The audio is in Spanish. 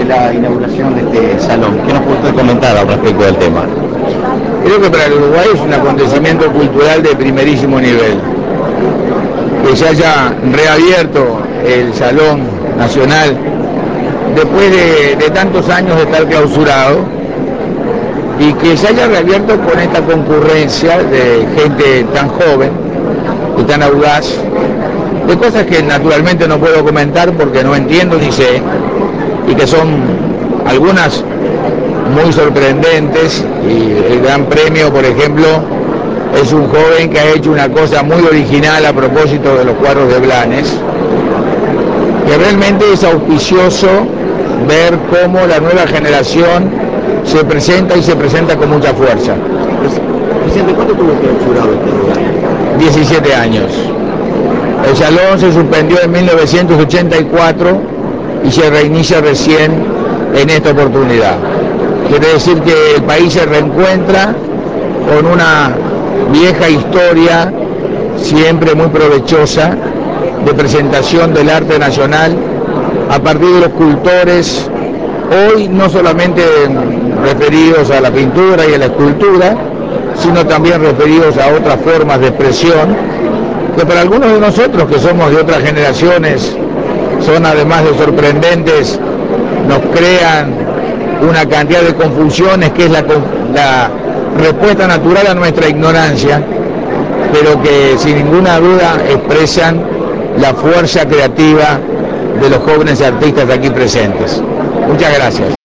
la inauguración de este salón. ¿Qué nos puede usted comentar al respecto del tema? Creo que para el Uruguay es un acontecimiento cultural de primerísimo nivel. Que se haya reabierto el Salón Nacional después de tantos años de estar clausurado y que se haya reabierto con esta concurrencia de gente tan joven y tan audaz, de cosas que naturalmente no puedo comentar porque no entiendo ni sé, y que son algunas muy sorprendentes. Y el Gran Premio, por ejemplo, es un joven que ha hecho una cosa muy original a propósito de los cuadros de Blanes, que realmente es auspicioso ver cómo la nueva generación se presenta y se presenta con mucha fuerza. Presidente, ¿cuánto tuvo clausurado este lugar? 17 años. El salón se suspendió en 1984 y se reinicia recién en esta oportunidad. Quiere decir que el país se reencuentra con una vieja historia, siempre muy provechosa, de presentación del arte nacional a partir de los cultores, hoy no solamente referidos a la pintura y a la escultura, sino también referidos a otras formas de expresión, que para algunos de nosotros que somos de otras generaciones son, además de sorprendentes, nos crean una cantidad de confusiones que es la respuesta natural a nuestra ignorancia, pero que sin ninguna duda expresan la fuerza creativa de los jóvenes artistas aquí presentes. Muchas gracias.